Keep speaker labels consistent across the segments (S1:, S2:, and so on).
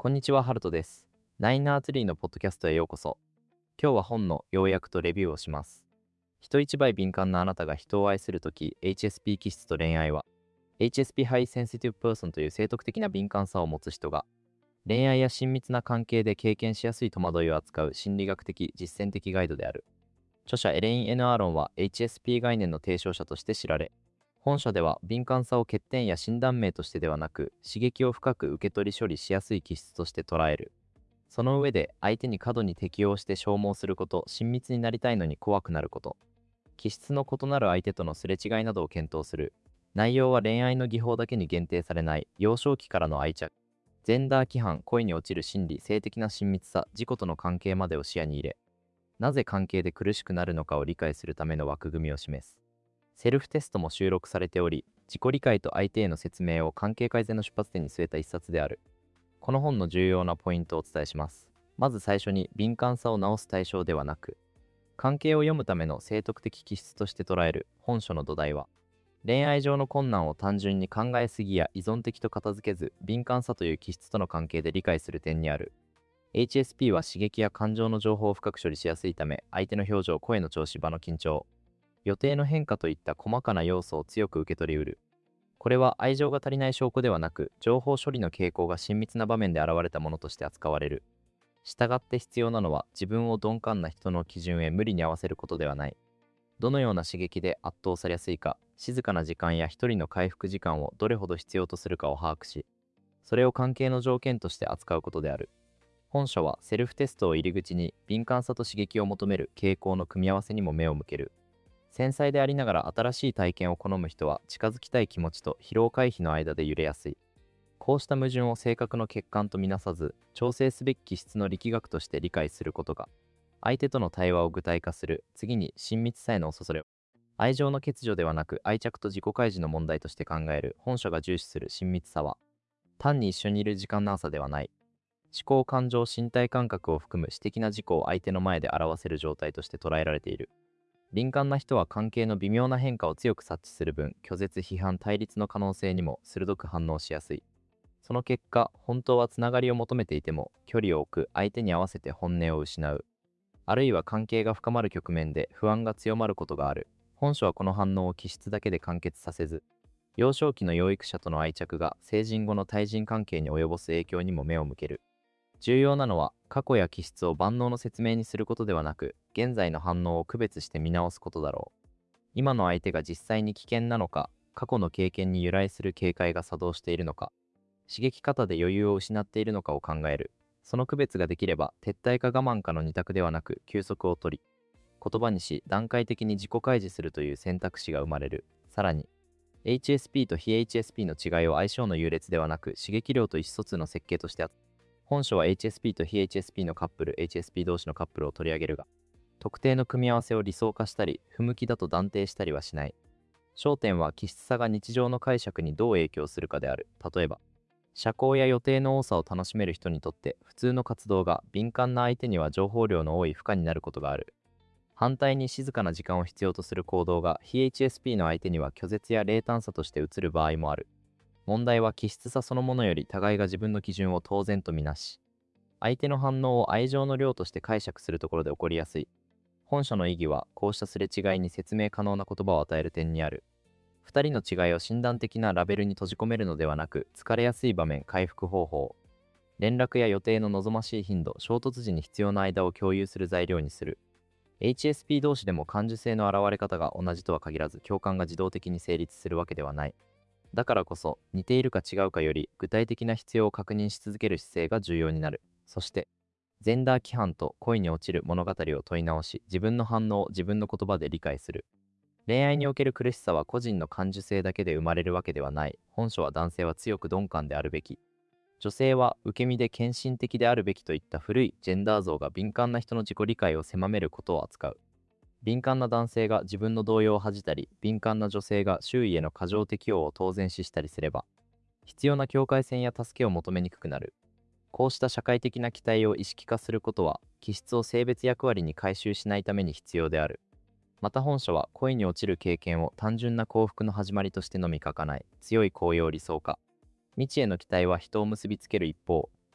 S1: こんにちは、ハルトです。ナインアーツリーのポッドキャストへようこそ。今日は本の要約とレビューをします。人一倍敏感なあなたが人を愛するとき、HSP 気質と恋愛は、HSP High Sensitive Person という生徳的な敏感さを持つ人が、恋愛や親密な関係で経験しやすい戸惑いを扱う心理学的実践的ガイドである。著者エレイン・N. アーロンは HSP 概念の提唱者として知られ、本書では敏感さを欠点や診断名としてではなく、刺激を深く受け取り処理しやすい気質として捉える。その上で、相手に過度に適応して消耗すること、親密になりたいのに怖くなること、気質の異なる相手とのすれ違いなどを検討する。内容は恋愛の技法だけに限定されない幼少期からの愛着、ジェンダー規範、恋に落ちる心理、性的な親密さ、自己との関係までを視野に入れ、なぜ関係で苦しくなるのかを理解するための枠組みを示す。セルフテストも収録されており、自己理解と相手への説明を関係改善の出発点に据えた一冊である。この本の重要なポイントをお伝えします。まず最初に、敏感さを直す対象ではなく、関係を読むための生徳的気質として捉える本書の土台は、恋愛上の困難を単純に考えすぎや依存的と片付けず、敏感さという気質との関係で理解する点にある。HSP は刺激や感情の情報を深く処理しやすいため、相手の表情、声の調子、場の緊張、予定の変化といった細かな要素を強く受け取りうる。これは愛情が足りない証拠ではなく、情報処理の傾向が親密な場面で現れたものとして扱われる。したがって必要なのは、自分を鈍感な人の基準へ無理に合わせることではない。どのような刺激で圧倒されやすいか、静かな時間や一人の回復時間をどれほど必要とするかを把握し、それを関係の条件として扱うことである。本書はセルフテストを入り口に敏感さと刺激を求める傾向の組み合わせにも目を向ける。繊細でありながら新しい体験を好む人は、近づきたい気持ちと疲労回避の間で揺れやすい。こうした矛盾を性格の欠陥とみなさず、調整すべき気質の力学として理解することが、相手との対話を具体化する。次に、親密さへの恐れを、愛情の欠如ではなく愛着と自己開示の問題として考える。本書が重視する親密さは、単に一緒にいる時間の長さではない。思考、感情、身体感覚を含む私的な自己を相手の前で表せる状態として捉えられている。敏感な人は関係の微妙な変化を強く察知する分、拒絶、批判、対立の可能性にも鋭く反応しやすい。その結果、本当はつながりを求めていても、距離を置く、相手に合わせて本音を失う。あるいは関係が深まる局面で不安が強まることがある。本書はこの反応を気質だけで完結させず、幼少期の養育者との愛着が成人後の対人関係に及ぼす影響にも目を向ける。重要なのは、過去や気質を万能の説明にすることではなく、現在の反応を区別して見直すことだろう。今の相手が実際に危険なのか、過去の経験に由来する警戒が作動しているのか、刺激方で余裕を失っているのかを考える。その区別ができれば、撤退か我慢かの二択ではなく、休息を取り、言葉にし、段階的に自己開示するという選択肢が生まれる。さらに、HSP と非 HSP の違いを相性の優劣ではなく、刺激量と意思疎通の設計として本書は HSP と非 HSP のカップル、HSP 同士のカップルを取り上げるが、特定の組み合わせを理想化したり、不向きだと断定したりはしない。焦点は気質差が日常の解釈にどう影響するかである。例えば、社交や予定の多さを楽しめる人にとって、普通の活動が敏感な相手には情報量の多い負荷になることがある。反対に静かな時間を必要とする行動が非 HSP の相手には拒絶や冷淡さとして映る場合もある。問題は気質差そのものより互いが自分の基準を当然とみなし、相手の反応を愛情の量として解釈するところで起こりやすい。本書の意義は、こうしたすれ違いに説明可能な言葉を与える点にある。二人の違いを診断的なラベルに閉じ込めるのではなく、疲れやすい場面、回復方法、連絡や予定の望ましい頻度、衝突時に必要な間を共有する材料にする。HSP 同士でも感受性の現れ方が同じとは限らず、共感が自動的に成立するわけではない。だからこそ、似ているか違うかより具体的な必要を確認し続ける姿勢が重要になる。そして、ジェンダー規範と恋に落ちる物語を問い直し、自分の反応を自分の言葉で理解する。恋愛における苦しさは個人の感受性だけで生まれるわけではない。本書は男性は強く鈍感であるべき、女性は受け身で献身的であるべきといった古いジェンダー像が敏感な人の自己理解を狭めることを扱う。敏感な男性が自分の動揺を恥じたり、敏感な女性が周囲への過剰適応を当然視したりすれば、必要な境界線や助けを求めにくくなる。こうした社会的な期待を意識化することは、気質を性別役割に回収しないために必要である。また本書は、恋に落ちる経験を単純な幸福の始まりとしてのみ書かない。強い高揚理想化、未知への期待は人を結びつける一方、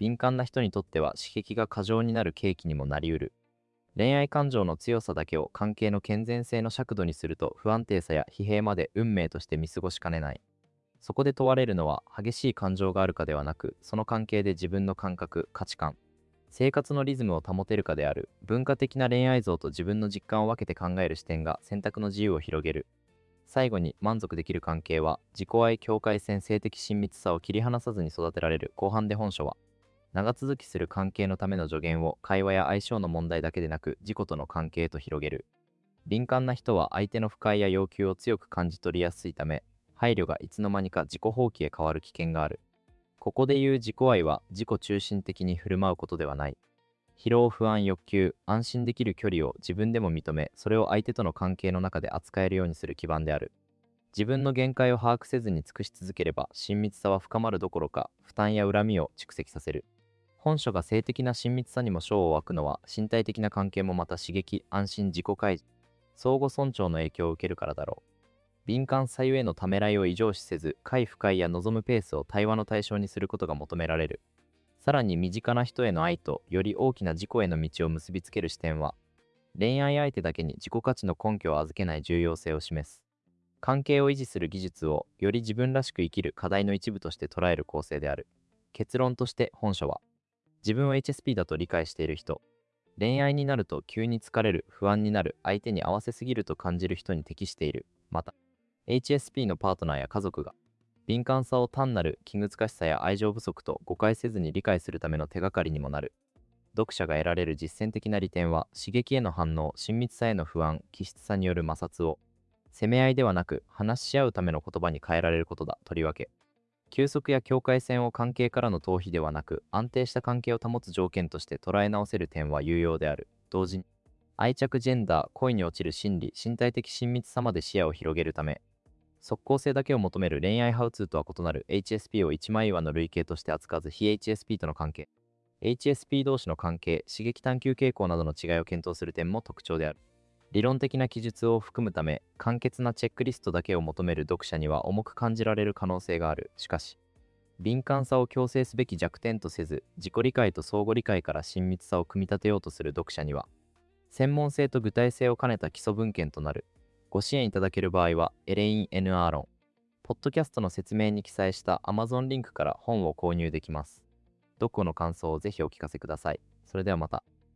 S1: 敏感な人にとっては刺激が過剰になる契機にもなりうる。恋愛感情の強さだけを関係の健全性の尺度にすると不安定さや疲弊まで運命として見過ごしかねない。そこで問われるのは激しい感情があるかではなく、その関係で自分の感覚、価値観、生活のリズムを保てるかである。文化的な恋愛像と自分の実感を分けて考える視点が選択の自由を広げる。最後に、満足できる関係は自己愛、境界線、性的親密さを切り離さずに育てられる。後半で本書は、長続きする関係のための助言を会話や相性の問題だけでなく自己との関係へと広げる。敏感な人は相手の不快や要求を強く感じ取りやすいため、配慮がいつの間にか自己放棄へ変わる危険がある。ここで言う自己愛は自己中心的に振る舞うことではない。疲労、不安、欲求、安心できる距離を自分でも認め、それを相手との関係の中で扱えるようにする基盤である。自分の限界を把握せずに尽くし続ければ、親密さは深まるどころか、負担や恨みを蓄積させる。本書が性的な親密さにも章を分くのは、身体的な関係もまた刺激、安心、自己開示、相互尊重の影響を受けるからだろう。敏感さゆえのためらいを異常視せず、快不快や望むペースを対話の対象にすることが求められる。さらに身近な人への愛とより大きな自己への道を結びつける視点は、恋愛相手だけに自己価値の根拠を預けない重要性を示す。関係を維持する技術をより自分らしく生きる課題の一部として捉える構成である。結論として本書は、自分を HSP だと理解している人、恋愛になると急に疲れる、不安になる、相手に合わせすぎると感じる人に適している。また、HSP のパートナーや家族が、敏感さを単なる気難しさや愛情不足と誤解せずに理解するための手がかりにもなる。読者が得られる実践的な利点は、刺激への反応、親密さへの不安、気質さによる摩擦を、責め合いではなく話し合うための言葉に変えられることだ。とりわけ、休息や境界線を関係からの逃避ではなく、安定した関係を保つ条件として捉え直せる点は有用である。同時に、愛着、ジェンダー、恋に落ちる心理、身体的親密さまで視野を広げるため、即効性だけを求める恋愛ハウツーとは異なる HSP を一枚岩の類型として扱わず、非 HSP との関係、HSP 同士の関係、刺激探求傾向などの違いを検討する点も特徴である。理論的な記述を含むため、簡潔なチェックリストだけを求める読者には重く感じられる可能性がある。しかし、敏感さを強制すべき弱点とせず、自己理解と相互理解から親密さを組み立てようとする読者には、専門性と具体性を兼ねた基礎文献となる。ご支援いただける場合は、エレイン・ N ・アーロン、ポッドキャストの説明に記載した Amazon リンクから本を購入できます。読後の感想をぜひお聞かせください。それではまた。